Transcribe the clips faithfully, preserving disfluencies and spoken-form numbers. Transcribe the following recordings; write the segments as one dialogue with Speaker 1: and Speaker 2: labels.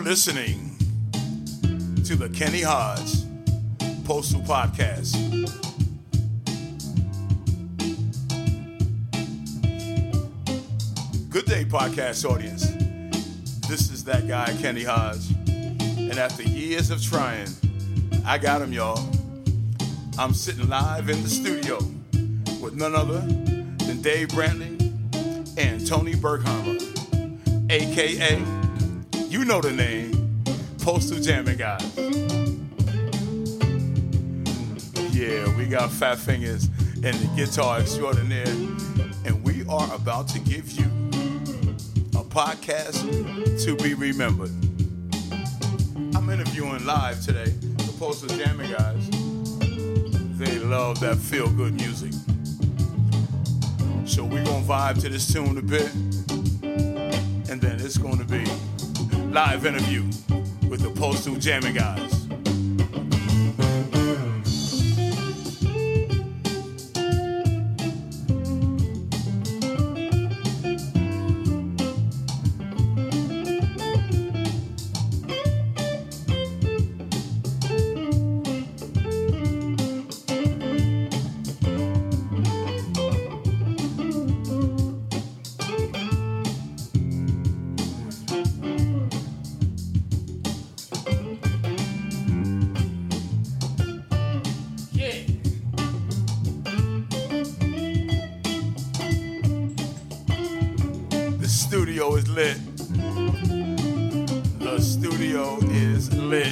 Speaker 1: listening to the Kenny Hodge Postal Podcast. Good day, podcast audience. This is that guy, Kenny Hodge. And after years of trying, I got him, y'all. I'm sitting live in the studio with none other than Dave Brantley and Tony Bergheimer, a k a, you know the name, Postal Jamming Guys. Yeah, we got Fat Fingers and the guitar extraordinaire, and we are about to give you a podcast to be remembered. I'm interviewing live today the Postal Jamming Guys. They love that feel-good music. So we're going to vibe to this tune a bit, and then it's going to be live interview with the Postal Jamming Guys. Studio is lit. The studio is lit.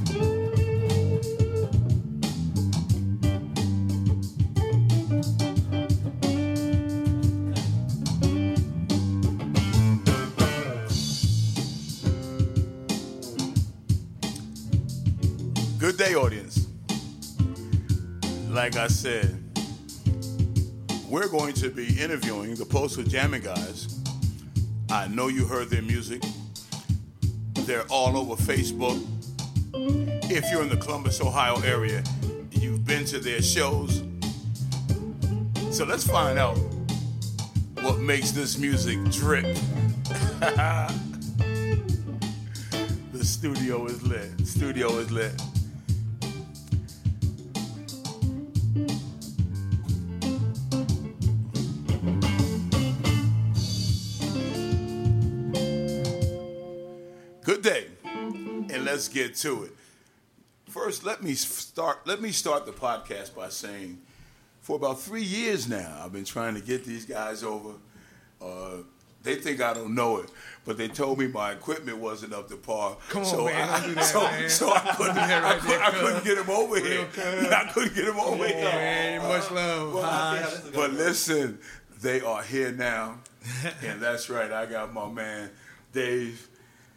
Speaker 1: Good day, audience. Like I said, we're going to be interviewing the Postal Jamming Guys. I know you heard their music. They're all over Facebook. If you're in the Columbus, Ohio area, you've been to their shows. So let's find out what makes this music drip. The studio is lit. The studio is lit. Good day, and let's get to it. First, let me start. Let me start the podcast by saying, for about three years now, I've been trying to get these guys over. Uh, they think I don't know it, but they told me my equipment wasn't up to par.
Speaker 2: Come on,
Speaker 1: so
Speaker 2: man,
Speaker 1: I,
Speaker 2: don't do that,
Speaker 1: so,
Speaker 2: man.
Speaker 1: so I couldn't.
Speaker 2: Right
Speaker 1: I, could,
Speaker 2: there,
Speaker 1: I couldn't get him over here. I couldn't get him over
Speaker 2: Come
Speaker 1: here.
Speaker 2: on, man. Much love.
Speaker 1: But, but listen, they are here now, and that's right. I got my man Dave.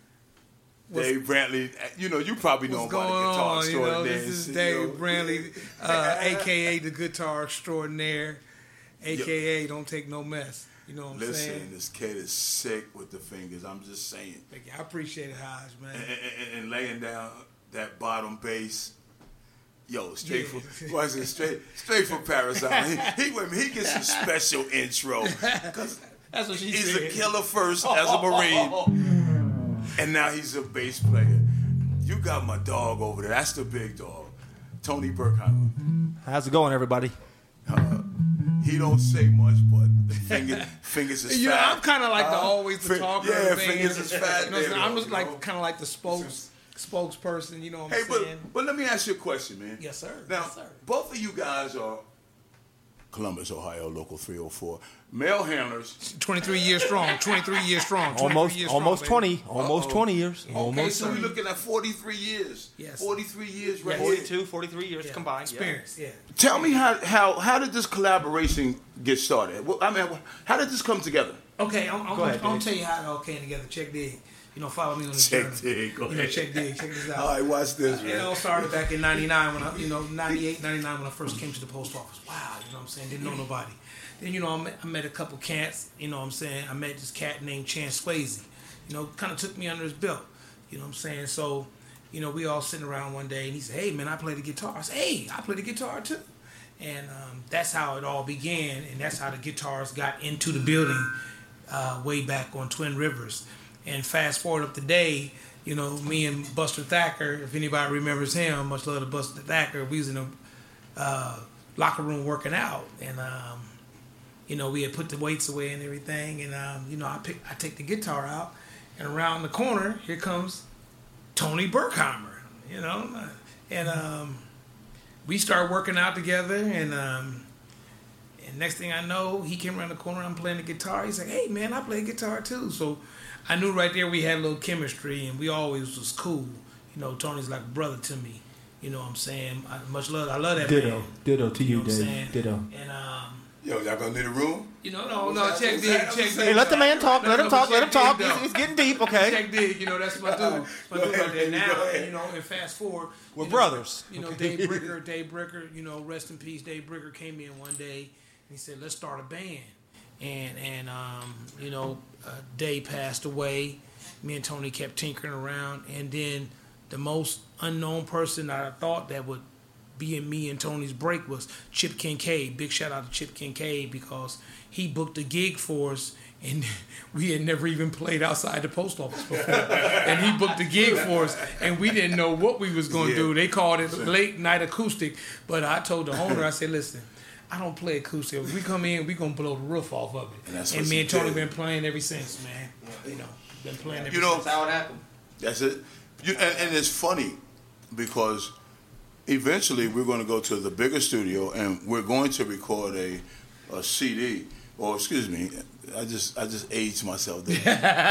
Speaker 2: What's,
Speaker 1: Dave Brantley, you know, you probably know
Speaker 2: what's
Speaker 1: about
Speaker 2: going
Speaker 1: the guitar
Speaker 2: on? You know,
Speaker 1: extraordinaire.
Speaker 2: this is
Speaker 1: you
Speaker 2: Dave
Speaker 1: know.
Speaker 2: Brantley, uh, a k a the guitar extraordinaire, a k a don't take no mess. You know what I'm
Speaker 1: Listen,
Speaker 2: saying?
Speaker 1: this kid is sick with the fingers. I'm just saying.
Speaker 2: Thank you. I appreciate it, Hodge, man.
Speaker 1: And, and, and laying down that bottom bass. Yo, straight
Speaker 2: Yeah.
Speaker 1: from was it straight straight from Parasite. He, he he gets a special intro because
Speaker 2: That's what she
Speaker 1: he's
Speaker 2: said.
Speaker 1: a killer first as a Marine. And now he's a bass player. You got my dog over there. That's the big dog, Tony Bergheimer.
Speaker 3: How's it going, everybody?
Speaker 1: Uh, he don't say much, but the finger, fingers is
Speaker 2: You know,
Speaker 1: fat.
Speaker 2: I'm kind of like the
Speaker 1: Uh,
Speaker 2: always the
Speaker 1: fi-
Speaker 2: talker.
Speaker 1: Yeah,
Speaker 2: of the
Speaker 1: fingers
Speaker 2: band.
Speaker 1: is fat.
Speaker 2: You know what I'm saying?
Speaker 1: there,
Speaker 2: I'm just
Speaker 1: you
Speaker 2: like
Speaker 1: know.
Speaker 2: kind of like the spokes spokesperson. You know what
Speaker 1: Hey,
Speaker 2: I'm
Speaker 1: but
Speaker 2: saying?
Speaker 1: but let me ask you a question, man.
Speaker 2: Yes, sir.
Speaker 1: Now,
Speaker 2: Yes, sir.
Speaker 1: both of you guys are Columbus, Ohio, local three oh four. Mail handlers.
Speaker 2: twenty-three years strong. twenty-three years strong.
Speaker 3: Almost,
Speaker 2: years
Speaker 3: almost
Speaker 2: strong,
Speaker 3: twenty, almost
Speaker 1: Uh-oh.
Speaker 3: twenty years.
Speaker 1: Okay,
Speaker 3: Almost
Speaker 1: so we're
Speaker 3: thirty.
Speaker 1: looking at forty-three years.
Speaker 2: Yes.
Speaker 1: forty-three years right here.
Speaker 3: forty-two, forty-three years
Speaker 2: Yeah.
Speaker 3: combined.
Speaker 2: Experience. Yeah.
Speaker 1: Tell me how, how how did this collaboration get started? Well, I mean, how did this come together?
Speaker 2: Okay, I'm, I'm,
Speaker 3: Go
Speaker 2: I'm,
Speaker 3: ahead,
Speaker 2: I'm gonna
Speaker 3: Dave.
Speaker 2: tell you how it all came together. Check dig. You know, follow me on the
Speaker 1: Check
Speaker 2: journey.
Speaker 1: dig, go
Speaker 2: You know,
Speaker 1: ahead.
Speaker 2: check dig. Check this out.
Speaker 1: All right, watch this,
Speaker 2: It all
Speaker 1: man.
Speaker 2: started back in ninety-nine when I, you know, ninety-eight, ninety-nine when I first came to the post office. Wow, you know what I'm saying? Didn't know nobody. Then, you know, I met, I met a couple cats, you know what I'm saying? I met this cat named Chance Swayze. You know, kind of took me under his belt. You know what I'm saying? So, you know, we all sitting around one day and he said, hey, man, I play the guitar. I said, hey, I play the guitar too. And um, that's how it all began, and that's how the guitars got into the building uh, way back on Twin Rivers. And fast forward up today, you know, me and Buster Thacker, if anybody remembers him, much love to Buster Thacker, we was in a uh, locker room working out, and um, you know, we had put the weights away and everything, and um, you know, I pick, I take the guitar out, and around the corner, here comes Tony Berkheimer, you know, and um, we started working out together, and um, and next thing I know, he came around the corner, I'm playing the guitar, he's like, hey man, I play guitar too, so I knew right there we had a little chemistry, and we always was cool, you know, Tony's like a brother to me, you know what I'm saying, I, much love, I love that
Speaker 3: Ditto.
Speaker 2: man.
Speaker 3: Ditto to you,
Speaker 2: know what I'm
Speaker 3: Dave.
Speaker 2: saying?
Speaker 3: Ditto.
Speaker 2: And um,
Speaker 1: Yo, y'all gonna need a room?
Speaker 2: you know, no, no, check dig, check dig.
Speaker 3: Hey, let the man talk. Let him talk. Let him talk. He's, he's getting deep, okay?
Speaker 2: Check dig, you know, that's my dude. My
Speaker 1: Go
Speaker 2: dude
Speaker 1: ahead,
Speaker 2: right there
Speaker 1: baby,
Speaker 2: now,
Speaker 1: go ahead.
Speaker 2: and, you know, and fast forward.
Speaker 3: We're
Speaker 2: you know,
Speaker 3: brothers.
Speaker 2: You know, Dave Bricker, Dave Bricker, you know, rest in peace, Dave Bricker came in one day, and he said, let's start a band. And, and um, you know, uh, Dave passed away. Me and Tony kept tinkering around, and then the most unknown person that I thought that would be in me and Tony's break was Chip Kincaid. Big shout out to Chip Kincaid, because he booked a gig for us, and we had never even played outside the post office before. And he booked a gig for us, and we didn't know what we was going to
Speaker 1: Yeah.
Speaker 2: do. They called it late night acoustic, but I told the owner, I said, listen, I don't play acoustic. If we come in, we going to blow the roof off of it.
Speaker 1: And that's
Speaker 2: And
Speaker 1: what
Speaker 2: me
Speaker 1: you
Speaker 2: and Tony
Speaker 1: did.
Speaker 2: been playing ever since, man. You know, been playing ever
Speaker 1: You know,
Speaker 2: since.
Speaker 3: how it happened.
Speaker 1: That's it. You, and, and it's funny because eventually we're going to go to the bigger studio and we're going to record a, a C D. Or excuse me, I just I just aged myself there.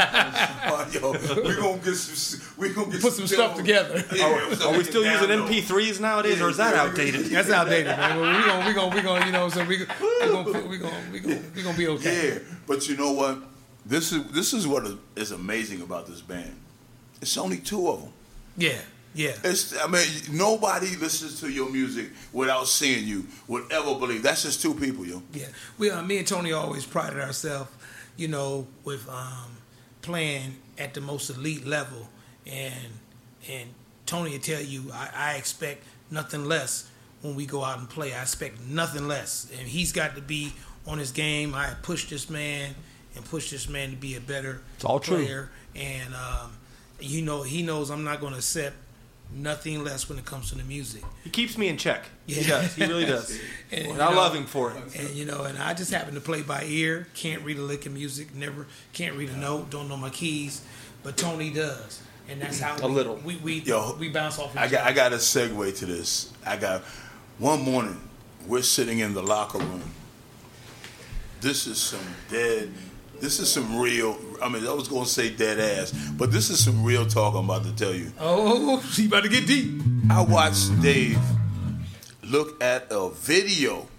Speaker 1: Yo, we're gonna get some. We gonna get
Speaker 2: Put some stuff together.
Speaker 1: Yeah,
Speaker 3: Are we still using M P threes nowadays, or is that outdated?
Speaker 2: That's outdated, man. But we gonna, we gonna, we gonna, you know, so we, we gonna, we gonna, we gonna, we gonna be okay.
Speaker 1: Yeah, but you know what? This is this is what is amazing about this band. It's only two of them.
Speaker 2: Yeah, yeah.
Speaker 1: It's, I mean, nobody listens to your music without seeing you, would ever believe. That's just two people, yo.
Speaker 2: Yeah, we, uh, me and Tony always prided ourselves, you know, with um, playing at the most elite level, and and Tony will tell you, I, I expect nothing less when we go out and play. I expect nothing less, and he's got to be on his game. I push this man and push this man to be a better
Speaker 3: It's all true.
Speaker 2: player, and um, you know, he knows I'm not going to accept nothing less when it comes to the music.
Speaker 3: He keeps me in check. He
Speaker 2: Yeah.
Speaker 3: does. He really does.
Speaker 2: And,
Speaker 3: And
Speaker 2: you
Speaker 3: I
Speaker 2: know,
Speaker 3: love him for it.
Speaker 2: And you know, and I just happen to play by ear. Can't read a lick of music. Never can't read a note. Don't know my keys. But Tony does, and that's how
Speaker 3: A
Speaker 2: we,
Speaker 3: little.
Speaker 2: we we
Speaker 1: Yo,
Speaker 2: we bounce off each
Speaker 1: I got I
Speaker 2: other.
Speaker 1: got to segue to this. I got one morning we're sitting in the locker room. This is some dead. This is some real. I mean, I was gonna say dead ass, but this is some real talk I'm about to tell you.
Speaker 2: Oh, she about to get deep.
Speaker 1: I watched Dave look at a video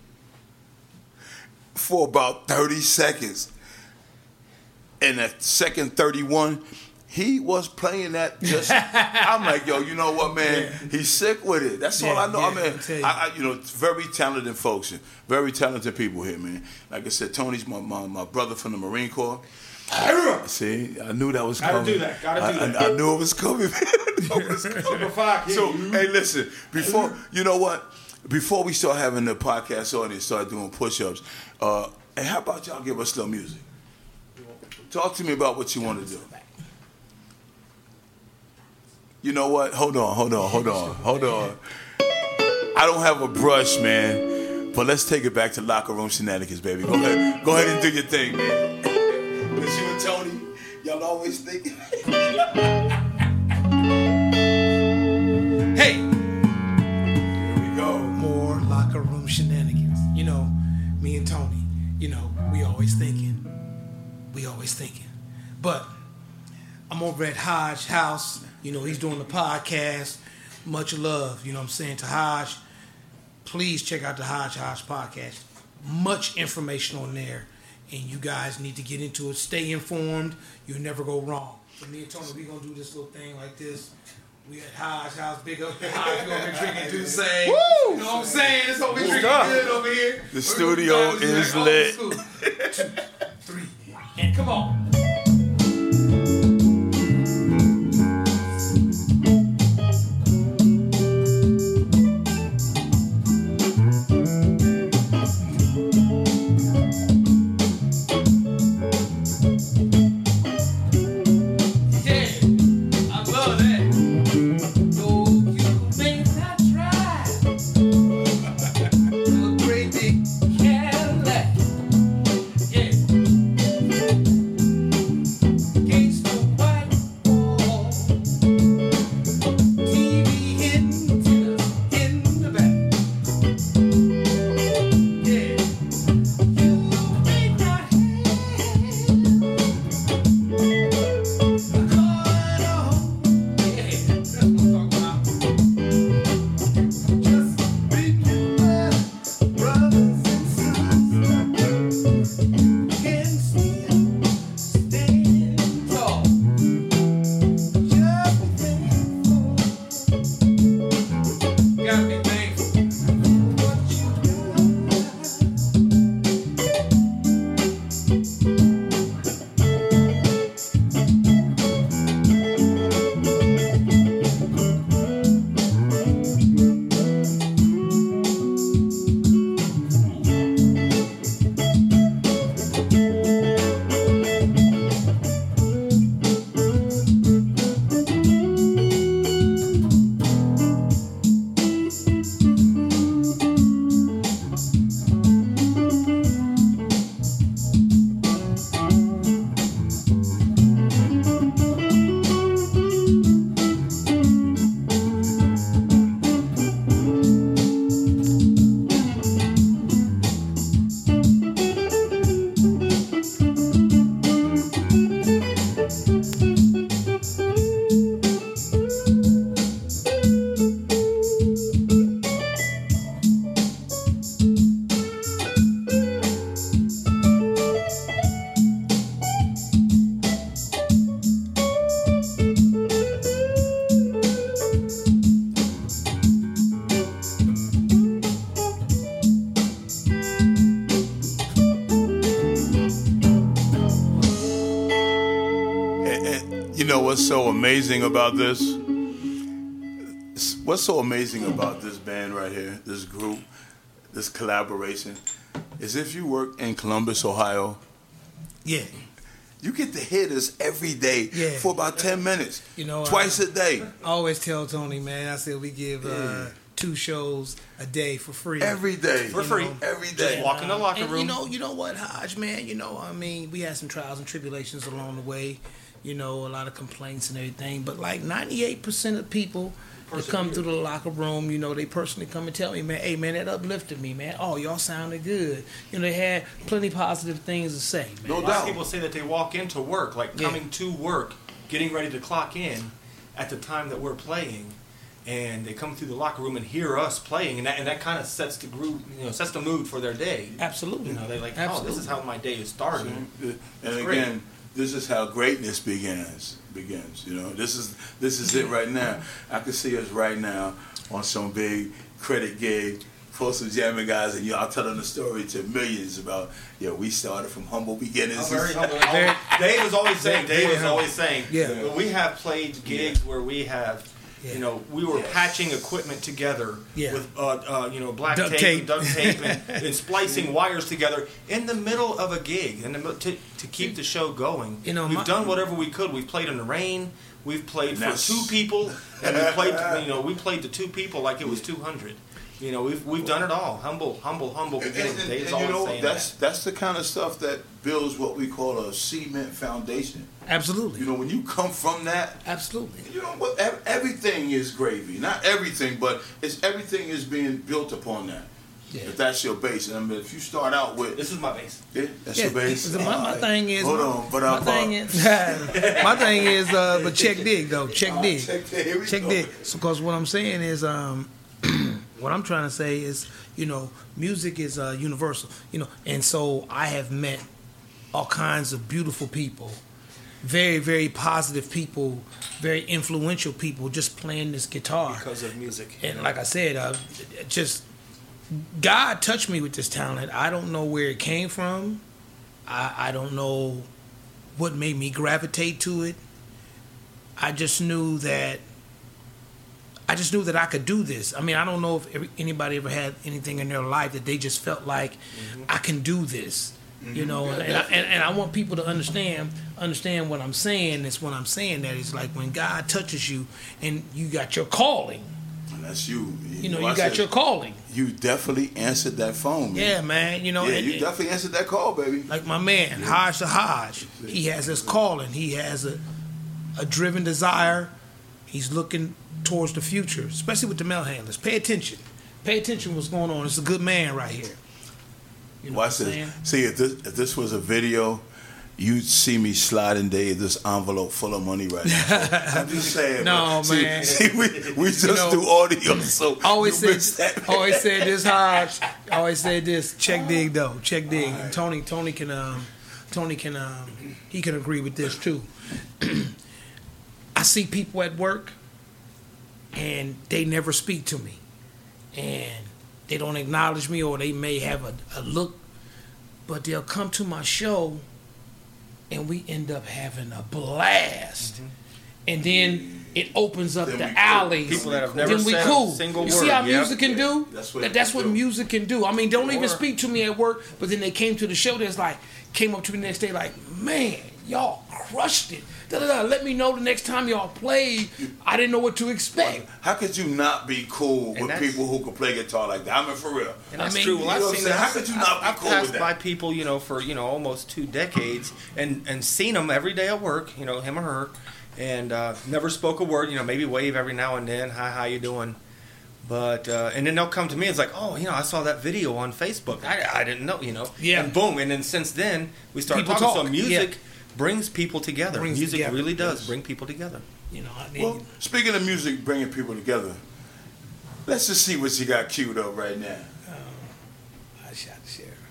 Speaker 1: for about thirty seconds. And at second thirty-one, he was playing that just, I'm like, yo, you know what, man? He's sick with it. That's all
Speaker 2: Yeah,
Speaker 1: I know.
Speaker 2: yeah,
Speaker 1: I mean,
Speaker 2: I'll tell you.
Speaker 1: I, I, you know, it's very talented folks, and very talented people here, man. Like I said, Tony's my, my, my brother from the Marine Corps. See, I knew that was
Speaker 3: Gotta
Speaker 1: coming.
Speaker 3: do that, gotta
Speaker 1: I,
Speaker 3: do
Speaker 1: I-
Speaker 3: that.
Speaker 1: I knew it was coming, man. I knew it was coming. So, hey, listen, before, you know what? Before we start having the podcast audience start doing push-ups, uh, and how about y'all give us little music? Talk to me about what you want to do. You know what? Hold on, hold on, hold on, hold on. I don't have a brush, man, but let's take it back to locker room shenanigans, baby. Go ahead, go ahead and do your thing, man. Cause you and Tony, y'all always think.
Speaker 2: Hey,
Speaker 1: Here we go.
Speaker 2: more locker room shenanigans. You know, me and Tony. You know, we always thinking. We always thinking. But I'm over at Hodge House. You know, he's doing the podcast. Much love, you know what I'm saying, to Hodge. Please check out the Hodge Hodge podcast. Much information on there. And you guys need to get into it. Stay informed. You'll never go wrong. So me and Tony, we going to do this little thing like this. We at Hodge House. Big up Hodge. We're going to be drinking Douce. You know what I'm saying? It's going to be drinking
Speaker 3: stuff.
Speaker 2: good over here.
Speaker 1: The
Speaker 2: We're
Speaker 1: studio
Speaker 2: gonna be
Speaker 1: is
Speaker 2: like
Speaker 1: lit.
Speaker 2: old school. Two, three, and come on. Yeah, I love
Speaker 1: what's so amazing about this? What's so amazing about this band right here, this group, this collaboration, is if you work in Columbus, Ohio,
Speaker 2: yeah,
Speaker 1: you get to hear this every day
Speaker 2: yeah.
Speaker 1: for about ten minutes,
Speaker 2: you know,
Speaker 1: twice
Speaker 2: uh,
Speaker 1: a day.
Speaker 2: I always tell Tony, man, I said we give
Speaker 1: yeah.
Speaker 2: uh, two shows a day for free.
Speaker 1: Every day.
Speaker 3: For free.
Speaker 1: Know, every day.
Speaker 3: Just walk in the locker
Speaker 2: and
Speaker 3: room.
Speaker 2: You know, you know what, Hodge, man, you know, I mean, we had some trials and tribulations along the way, you know, a lot of complaints and everything, but like ninety-eight percent of people that come through the locker room, you know, they personally come and tell me, man, hey, man, that uplifted me, man. Oh, y'all sounded good. You know, they had plenty positive things to say, man.
Speaker 1: No
Speaker 3: A lot
Speaker 1: doubt.
Speaker 3: of people say that they walk into work, like
Speaker 2: Yeah.
Speaker 3: coming to work, getting ready to clock in at the time that we're playing, and they come through the locker room and hear us playing, and that and that kind of sets the groove, you know, sets the mood for their day.
Speaker 2: Absolutely.
Speaker 3: You know, they're like,
Speaker 2: Absolutely.
Speaker 3: oh, this is how my day is starting.
Speaker 1: And
Speaker 3: It's
Speaker 1: again, this is how greatness begins. Begins, you know. This is this is it right now. I can see us right now on some big credit gig, Postal Jamming Guys, and y'all telling the story to millions about, yeah, we started from humble beginnings.
Speaker 3: Oh, very humble. Dave was always saying. Dave was always saying.
Speaker 2: Yeah.
Speaker 3: We have played gigs
Speaker 1: Yeah.
Speaker 3: where we have.
Speaker 2: Yeah.
Speaker 3: You know, we were
Speaker 1: Yes.
Speaker 3: patching equipment together
Speaker 2: Yeah.
Speaker 3: with, uh, uh, you know, black
Speaker 2: Duct
Speaker 3: tape,
Speaker 2: tape.
Speaker 3: and duct tape, and, and splicing wires together in the middle of a gig, in the, mid- to to keep the show going.
Speaker 2: You know,
Speaker 3: we've
Speaker 2: my-
Speaker 3: done whatever we could. We've played in the rain. We've played for
Speaker 1: That's-
Speaker 3: two people, and we played. You know, we played to two people like it was two hundred. You know, we've we've done it all. Humble, humble, humble
Speaker 1: And,
Speaker 3: beginnings.
Speaker 1: and-
Speaker 3: Dave's
Speaker 1: and you
Speaker 3: always
Speaker 1: know,
Speaker 3: saying
Speaker 1: that's
Speaker 3: that.
Speaker 1: that's the kind of stuff that builds what we call a cement foundation.
Speaker 2: Absolutely.
Speaker 1: You know, when you come from that,
Speaker 2: Absolutely.
Speaker 1: you know what? ev- Everything is gravy. Not everything, but it's everything is being built upon that.
Speaker 2: Yeah.
Speaker 1: If that's your base, and I mean, if you start out with,
Speaker 3: This is my base.
Speaker 1: yeah, that's
Speaker 2: Yeah,
Speaker 1: your base.
Speaker 2: so my, my
Speaker 1: All right.
Speaker 2: thing is,
Speaker 1: hold
Speaker 2: my,
Speaker 1: on, but
Speaker 2: my
Speaker 1: I'm
Speaker 2: thing is, my thing is, uh, but check dig though, check dig,
Speaker 1: check dig. Here we
Speaker 2: check
Speaker 1: go.
Speaker 2: dig. So, because what I'm saying is, um, what I'm trying to say is, you know, music is uh, universal, you know, and so I have met all kinds of beautiful people, very, very positive people, very influential people, just playing this guitar.
Speaker 3: Because of music.
Speaker 2: And like I said, uh, just God touched me with this talent. I don't know where it came from. I, I don't know what made me gravitate to it. I just knew that. I just knew that I could do this. I mean, I don't know if every, anybody ever had anything in their life that they just felt like mm-hmm. I can do this. Mm-hmm. You know, and, I, and, and I want people to understand understand what I'm saying. Is when I'm saying that it's like when God touches you and you got your calling.
Speaker 1: And that's you.
Speaker 2: You know,
Speaker 1: I
Speaker 2: you got
Speaker 1: said,
Speaker 2: your calling.
Speaker 1: You definitely answered that phone, man.
Speaker 2: Yeah, man. You know,
Speaker 1: Yeah,
Speaker 2: and,
Speaker 1: you definitely answered that call, baby.
Speaker 2: like my man, Hodge to Hodge. He has his calling. He has a a driven desire. He's looking towards the future, especially with the mail handlers. Pay attention. Pay attention what's going on. It's a good man right here. You know
Speaker 1: Watch
Speaker 2: what I'm
Speaker 1: this.
Speaker 2: saying?
Speaker 1: See, if this if this was a video, you'd see me sliding Dave this envelope full of money right now. I'm just saying.
Speaker 2: No,
Speaker 1: man.
Speaker 2: man.
Speaker 1: See, see, we, we just
Speaker 2: know,
Speaker 1: do audio, so
Speaker 2: Always
Speaker 1: you missed
Speaker 2: said,
Speaker 1: that.
Speaker 2: always said this, Hodge. Always said this. Check dig though. Check dig. And Tony, Tony can, um, Tony can, um, he can agree with this too. I see people at work, and they never speak to me, and they don't acknowledge me, or they may have a, a look, but they'll come to my show, and we end up having a blast, mm-hmm. and then it opens up
Speaker 1: Then
Speaker 2: the
Speaker 1: we cool.
Speaker 2: alleys.
Speaker 3: People that have never
Speaker 2: then we
Speaker 3: said
Speaker 2: cool.
Speaker 3: a single
Speaker 2: you
Speaker 3: word.
Speaker 2: see how
Speaker 3: Yep.
Speaker 2: music can do?
Speaker 1: That's what
Speaker 2: that,
Speaker 1: it
Speaker 2: that's
Speaker 1: can
Speaker 2: what
Speaker 1: do.
Speaker 2: music can do. I mean, don't even
Speaker 3: Or-
Speaker 2: speak to me at work, but then they came to the show. That's like came up to me the next day, like, man, y'all crushed it. Da, da, da. Let me know the next time y'all play. I didn't know what to expect.
Speaker 1: How could you not be cool
Speaker 3: And
Speaker 1: with
Speaker 3: that's-
Speaker 1: people who can play guitar like that? I mean, for real.
Speaker 3: And
Speaker 2: I
Speaker 3: that's
Speaker 2: mean,
Speaker 3: true.
Speaker 2: you
Speaker 3: Well,
Speaker 1: know
Speaker 3: I've
Speaker 1: what I'm
Speaker 3: seen
Speaker 1: saying?
Speaker 3: that.
Speaker 1: How could you not be
Speaker 3: I've,
Speaker 1: cool
Speaker 3: I've
Speaker 1: with
Speaker 3: passed by
Speaker 1: that?
Speaker 3: people, you know, for you know almost two decades, and and seen them every day at work. You know, him or her, and uh, never spoke a word. You know, maybe wave every now and then. Hi, how you doing? But uh, and then they'll come to me. It's like, oh, you know, I saw that video on Facebook. I, I didn't know, you know.
Speaker 2: Yeah.
Speaker 3: And boom, and then since then we started
Speaker 2: People
Speaker 3: talking.
Speaker 2: talk.
Speaker 3: So music
Speaker 2: Yeah.
Speaker 3: brings people together.
Speaker 2: Brings
Speaker 3: music
Speaker 2: together.
Speaker 3: really does
Speaker 1: Yes.
Speaker 3: bring people together.
Speaker 2: You know, I mean,
Speaker 1: Well, speaking of music bringing people together, let's just see what you got queued up right now.
Speaker 2: I shot the sheriff.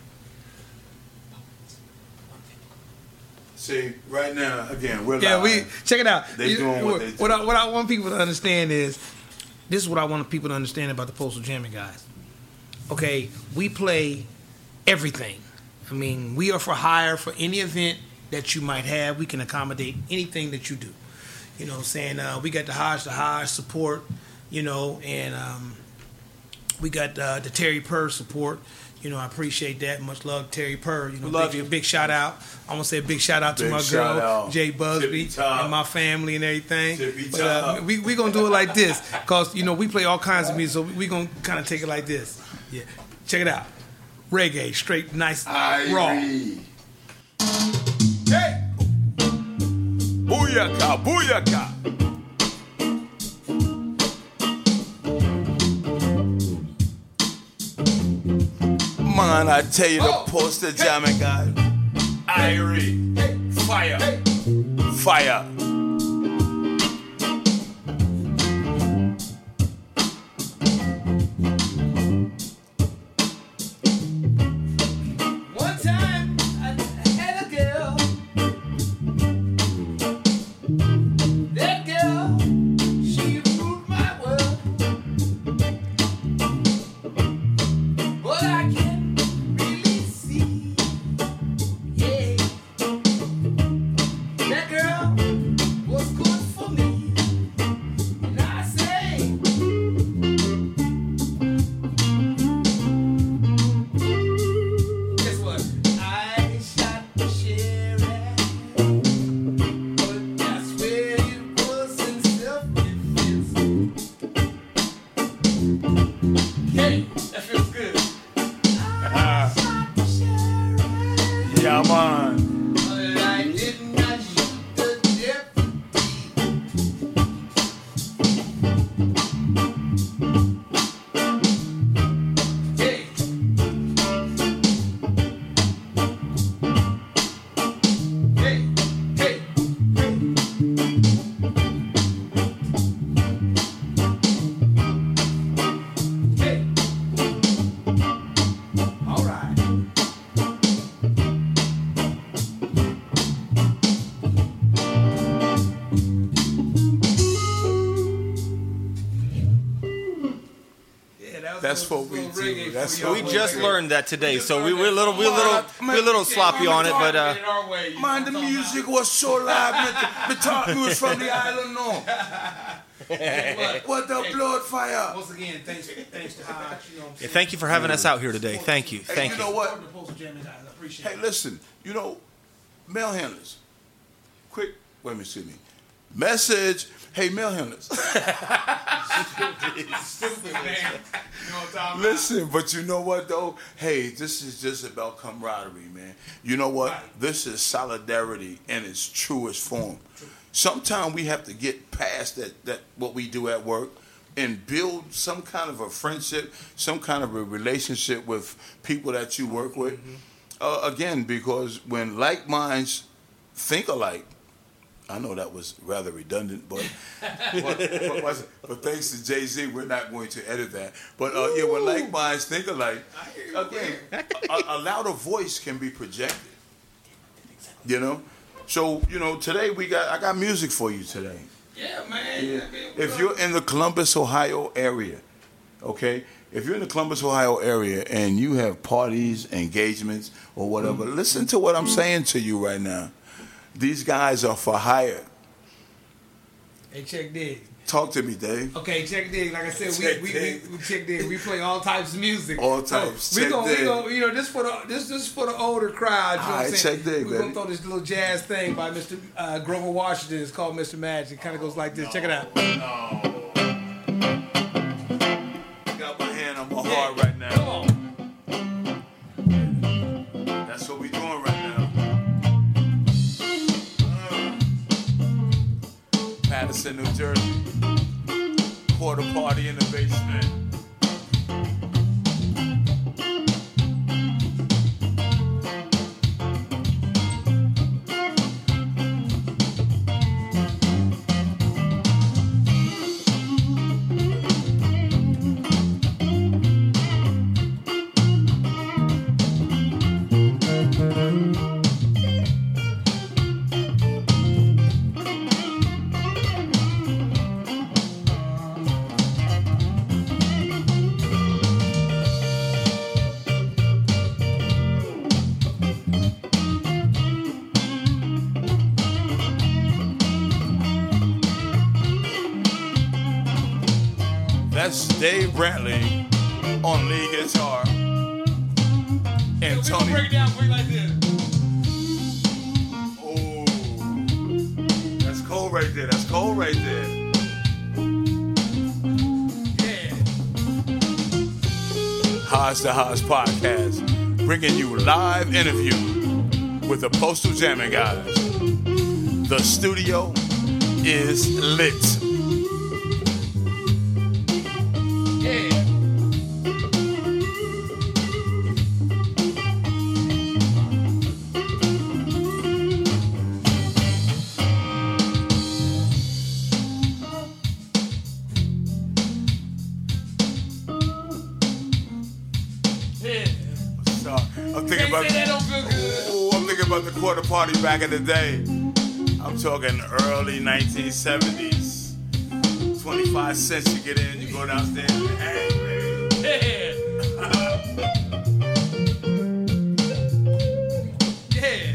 Speaker 1: See, right now, again, we're
Speaker 2: Yeah,
Speaker 1: live.
Speaker 2: we check it out.
Speaker 1: They
Speaker 2: You-
Speaker 1: doing what
Speaker 2: what,
Speaker 1: they do.
Speaker 2: what I, what I want people to understand is, this is what I want people to understand about the Postal Jamming Guys. Okay, we play everything. I mean, we are for hire for any event that you might have. We can accommodate anything that you do. You know what I'm saying? Uh, we got the Hodge the Hodge support, you know, and um, we got uh, the Terry Purr support. You know, I appreciate that. Much love, Terry Purr. You know,
Speaker 1: Love
Speaker 2: big,
Speaker 1: you.
Speaker 2: big shout out. I want to say a big shout out to
Speaker 1: Big
Speaker 2: my
Speaker 1: shout
Speaker 2: girl,
Speaker 1: out.
Speaker 2: Jay Busby,
Speaker 1: Tippy top.
Speaker 2: and my family and everything.
Speaker 1: Tippy
Speaker 2: But uh,
Speaker 1: top.
Speaker 2: we we gonna do it like this, cause you know we play all kinds of music, so we gonna kind of take it like this. Yeah, check it out. Reggae, straight, nice, raw.
Speaker 1: Irie. Hey! Booyaka, booyaka. Man, I tell you, the
Speaker 2: Oh,
Speaker 1: poster jamming guy. Irie. Fire. Fire.
Speaker 2: One time I had a girl. That girl, she ruled my world. But I can't really see, yeah. That girl was good for me. And I say, guess what? I shot the sheriff, but that's where it was in self-defense. Hey, that feels good. I shot the sheriff,
Speaker 1: Yeah, man.
Speaker 2: but I did not shoot the deputy. Hey. Hey, hey, hey. All right. Yeah, that was
Speaker 1: That's
Speaker 2: a
Speaker 1: what we
Speaker 2: little
Speaker 1: do.
Speaker 2: reggae
Speaker 1: That's
Speaker 2: for
Speaker 1: what
Speaker 2: y'all.
Speaker 3: We just
Speaker 1: Reggae.
Speaker 3: learned that today,
Speaker 2: just
Speaker 3: so we
Speaker 2: learned
Speaker 3: we're a
Speaker 2: that.
Speaker 3: little we're a little
Speaker 1: Man,
Speaker 3: we're a little sloppy on it, but uh,
Speaker 1: Man, the music was so loud. Me, me thought you was from the island, no. What the blood fire?
Speaker 2: Once again, thanks, thanks to Hodge. You know what I'm
Speaker 3: yeah,
Speaker 2: saying?
Speaker 3: thank you for having us out here today. Thank you,
Speaker 1: Hey,
Speaker 3: thank
Speaker 1: you
Speaker 3: you.
Speaker 1: know what?
Speaker 2: Support the Postal Jamming guys. I appreciate
Speaker 1: Hey,
Speaker 2: it.
Speaker 1: listen, you know, mail handlers. Quick, wait a minute, excuse me. Message, hey, mail handlers.
Speaker 2: Stupid, man. You know what I'm talking
Speaker 1: Listen, but you know what, though? Hey, this is just about camaraderie, man. You know what?
Speaker 2: Right.
Speaker 1: This is solidarity in its truest form. Sometimes we have to get past that, that what we do at work and build some kind of a friendship, some kind of a relationship with people that you work with.
Speaker 2: Mm-hmm.
Speaker 1: Uh, again, because when like minds think alike, I know that was rather redundant, but but, but, but thanks to Jay-Z, we're not going to edit that. But uh, yeah, when like minds think alike, again, a, a louder voice can be projected. You know, so you know today we got I got music for you today.
Speaker 2: Yeah, man.
Speaker 1: Yeah.
Speaker 2: I mean,
Speaker 1: If you're in the Columbus, Ohio area, okay? If you're in the Columbus, Ohio area and you have parties, engagements, or whatever, listen to what I'm saying to you right now. These guys are for hire.
Speaker 2: Hey, check dig.
Speaker 1: Talk to me, Dave.
Speaker 2: Okay, check dig. Like I said,
Speaker 1: Check
Speaker 2: we, we,
Speaker 1: dig.
Speaker 2: we we check dig. We play all types of music.
Speaker 1: All types.
Speaker 2: So we
Speaker 1: Check
Speaker 2: gonna, we
Speaker 1: dig.
Speaker 2: gonna, you know, this for the this this for the older crowd. You know
Speaker 1: All
Speaker 2: what I'm
Speaker 1: right,
Speaker 2: saying?
Speaker 1: check dig,
Speaker 2: We're gonna
Speaker 1: baby.
Speaker 2: throw this little jazz thing by Mister Uh, Grover Washington. It's called Mister Magic. It kind of goes like this. Check it out.
Speaker 1: Got my hand on my heart right now.
Speaker 2: Come on.
Speaker 1: That's what we doing right now. Patterson, New Jersey. Quarter party in the basement. That's Dave Brantley on lead guitar. And Tony.
Speaker 2: Break it down for you like this.
Speaker 1: Oh, that's cold right there. That's cold right there.
Speaker 2: Yeah.
Speaker 1: Hodge the Hodge Podcast, bringing you live interview with the Postal Jamming Guys. The studio is lit.
Speaker 2: Yeah.
Speaker 1: I'm thinking about
Speaker 2: Say that don't feel good.
Speaker 1: oh, I'm thinking about the quarter party back in the day. I'm talking early nineteen seventies. twenty-five cents you get in, you go downstairs and hang, man.
Speaker 2: Yeah. Yeah.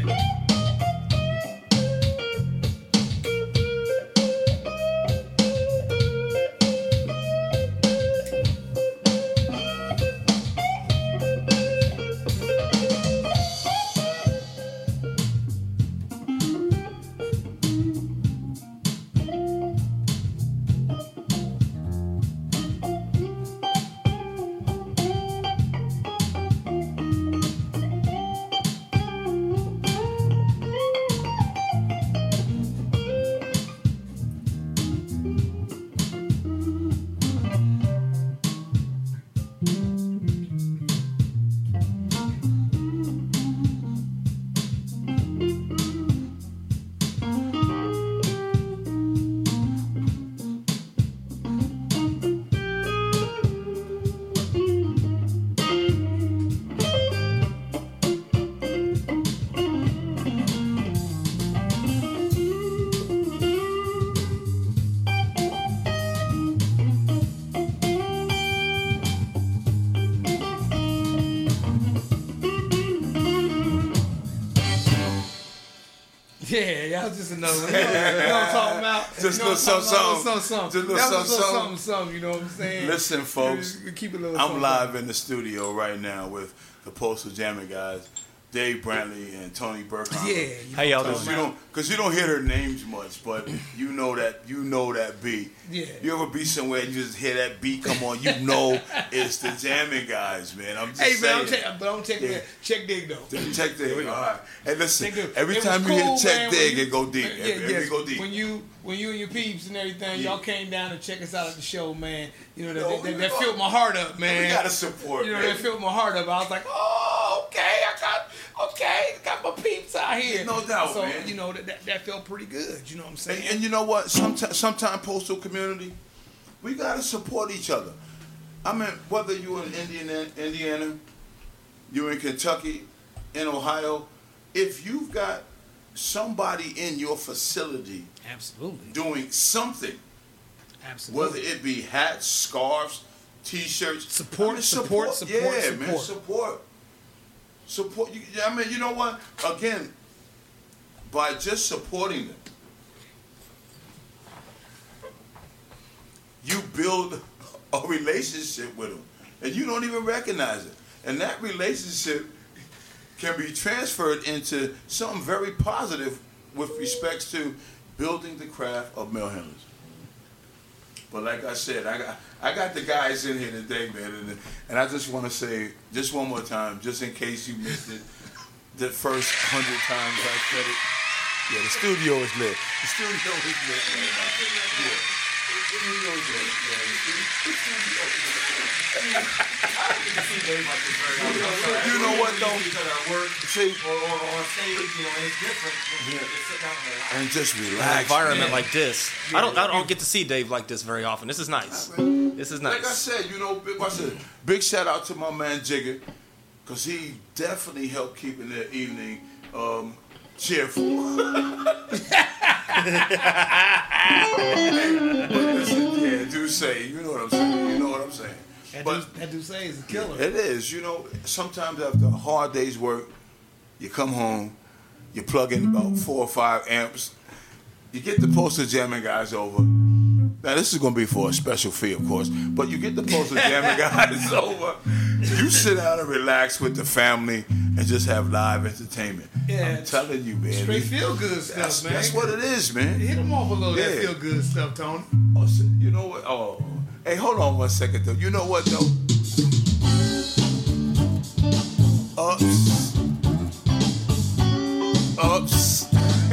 Speaker 2: Yeah, y'all just another one. You know, you know what I'm talking about?
Speaker 1: Just
Speaker 2: you know
Speaker 1: little something,
Speaker 2: something,
Speaker 1: something.
Speaker 2: something.
Speaker 1: Just little
Speaker 2: That was a
Speaker 1: something,
Speaker 2: something, something. You know what I'm saying?
Speaker 1: Listen, folks,
Speaker 2: You keep it a little
Speaker 1: I'm
Speaker 2: something,
Speaker 1: live
Speaker 2: something.
Speaker 1: in the studio right now with the Postal Jamming Guys, Dave Brantley and Tony Burkheimer.
Speaker 2: Yeah. You
Speaker 3: How y'all
Speaker 2: know what I'm
Speaker 1: Because you
Speaker 2: talking
Speaker 1: don't, because you don't hear their names much, but you know that you know that beat.
Speaker 2: Yeah.
Speaker 1: You ever be somewhere and you just hear that beat come on, you know it's the Jamming Guys, man. I'm just
Speaker 2: Hey, man,
Speaker 1: saying.
Speaker 2: I'm check, but I'm checking
Speaker 1: Yeah.
Speaker 2: that. Check dig, though.
Speaker 1: Check dig. All right. Hey, listen.
Speaker 2: Check dig.
Speaker 1: Every
Speaker 2: It was
Speaker 1: time you
Speaker 2: cool,
Speaker 1: hear check
Speaker 2: man,
Speaker 1: dig,
Speaker 2: when
Speaker 1: it go deep.
Speaker 2: Yeah,
Speaker 1: Every- every
Speaker 2: yes.
Speaker 1: go deep.
Speaker 2: When you, when you and your peeps and everything,
Speaker 1: Yeah.
Speaker 2: y'all came down and check us out at the show, man. You know, that,
Speaker 1: No,
Speaker 2: that,
Speaker 1: we
Speaker 2: that
Speaker 1: got-
Speaker 2: filled my heart up, man.
Speaker 1: We gotta support,
Speaker 2: You know,
Speaker 1: man.
Speaker 2: that filled my heart up. I was like, oh, okay, I got, okay, got my peeps out here.
Speaker 1: No doubt,
Speaker 2: so,
Speaker 1: man.
Speaker 2: you know, that, that, that felt pretty good. You know what I'm saying?
Speaker 1: And, and you know what? Sometimes, sometime postal community, we gotta support each other. I mean, whether you're in Indiana, Indiana, you're in Kentucky, in Ohio, if you've got somebody in your facility
Speaker 2: Absolutely.
Speaker 1: doing something,
Speaker 2: Absolutely.
Speaker 1: whether it be hats, scarves, t-shirts,
Speaker 2: Support,
Speaker 1: I mean,
Speaker 2: support, support,
Speaker 1: yeah,
Speaker 2: support.
Speaker 1: man, support, support. You, I mean, you know what? Again, by just supporting them, you build a relationship with them, and you don't even recognize it. And that relationship can be transferred into something very positive with respects to building the craft of mail handlers. But like I said, I got I got the guys in here today, man, and, and I just want to say just one more time, just in case you missed it, the first hundred times I said it. Yeah, the studio is lit. The studio is lit right now. Yeah. The studio is lit. Yeah, the studio- the studio is lit. You know what though? See,
Speaker 3: Or, or on stage, you know, it's different. You know, just sit down and
Speaker 1: and just
Speaker 3: an
Speaker 1: relax.
Speaker 3: environment
Speaker 2: Yeah.
Speaker 3: like this. I don't I don't get to see Dave like this very often. This is nice. This is
Speaker 1: Like I
Speaker 3: nice.
Speaker 1: said, you know, big, I said, big shout out to my man Jigger, because he definitely helped keeping the evening um, cheerful. But listen, yeah, do say, you know what I'm saying, you know what I'm saying.
Speaker 2: That,
Speaker 1: But
Speaker 2: dude, that dude say is a killer.
Speaker 1: it is, you know, sometimes after a hard day's work, you come home, you plug in about four or five amps, you get the Postal Jamming Guys over, Now, this is going to be for a special fee, of course, but you get the Postal Jamming Guys over. You sit down and relax with the family and just have live entertainment.
Speaker 2: Yeah.
Speaker 1: I'm telling you, man.
Speaker 2: Straight feel-good stuff,
Speaker 1: that's,
Speaker 2: man.
Speaker 1: That's what it is, man.
Speaker 2: Hit them off a little
Speaker 1: Yeah.
Speaker 2: that feel-good stuff, Tony.
Speaker 1: Oh, so- you know what? Oh, hey, hold on one second, though. You know what, though? Ups. Ups.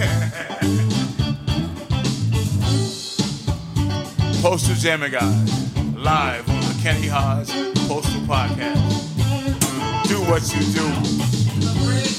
Speaker 1: Postal Jamming Guys, live on the Kenny Hodge Postal Podcast. Do what you do.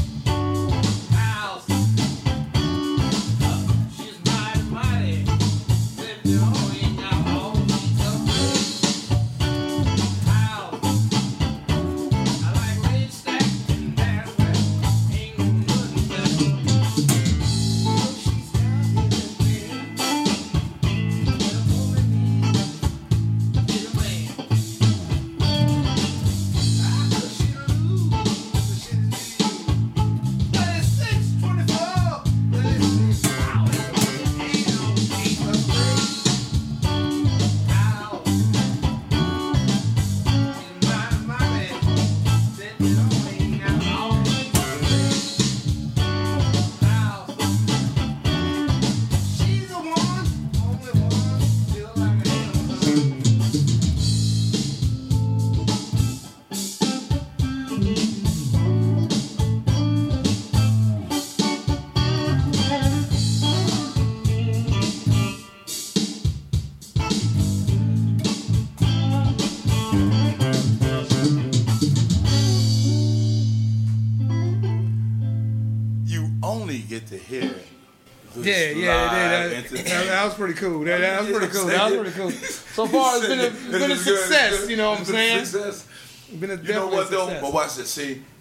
Speaker 1: Get to hear
Speaker 2: yeah, yeah, that, that, that was pretty cool. That, that was pretty cool. That was pretty cool. So far, it's been a, it's been a success. You know what I'm saying?
Speaker 1: Success.
Speaker 2: It's been a
Speaker 1: You know what though?
Speaker 2: success.
Speaker 1: But watch this. See,